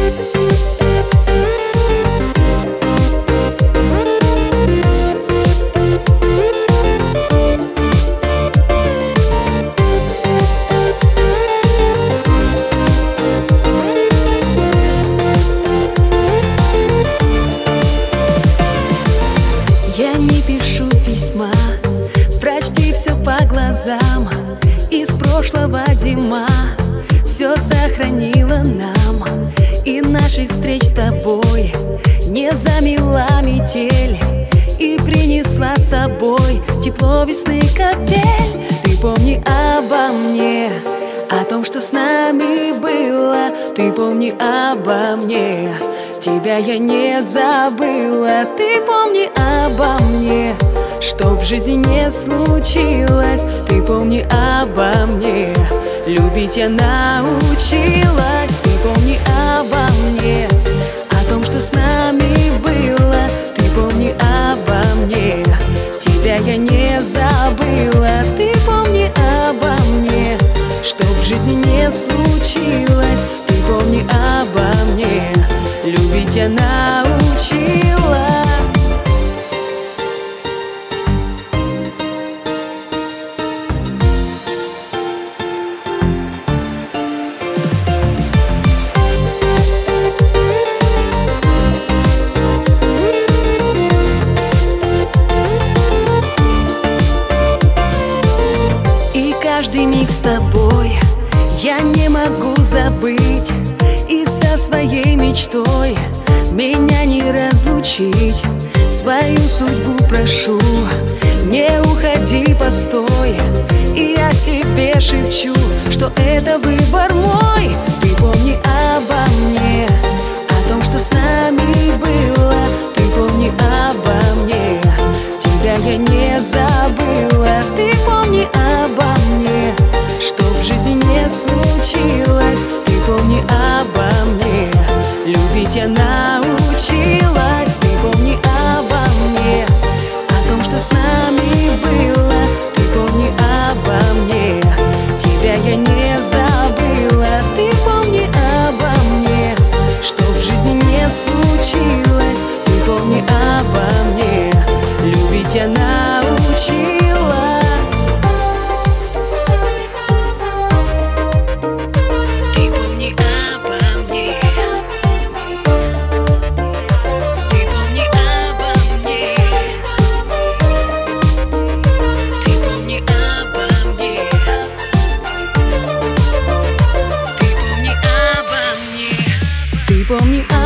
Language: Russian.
Я не пишу письма, прочти все по глазам. Из прошлого зима все сохранила нам, и наших встреч с тобой не замела метель, и принесла с собой тепло весны капель. Ты помни обо мне, о том, что с нами было. Ты помни обо мне, тебя я не забыла. Ты помни обо мне, что в жизни не случилось. Ты помни обо мне, любить я научилась. Ты помни обо мне, о том, что с нами было. Ты помни обо мне, тебя я не забыла. Ты помни обо мне, что в жизни не случилось. Ты помни обо мне, любить я научилась. И каждый миг с тобой я не могу забыть, и со своей мечтой меня не разлучить. Свою судьбу прошу, не уходи, постой. И я себе шепчу, что это выбор мой. Ты помни обо мне, о том, что с нами было. Ты помни обо мне, тебя я не забыла. Ты помни обо мне, что в жизни не случилось. Ты помни обо мне, любить я научилась. Ты помни обо мне, о том, что с нами было. Ты помни обо мне, тебя я не забыла. Ты помни обо мне, что в жизни не случилось. Ты помни обо мне, любить я научилась. Помни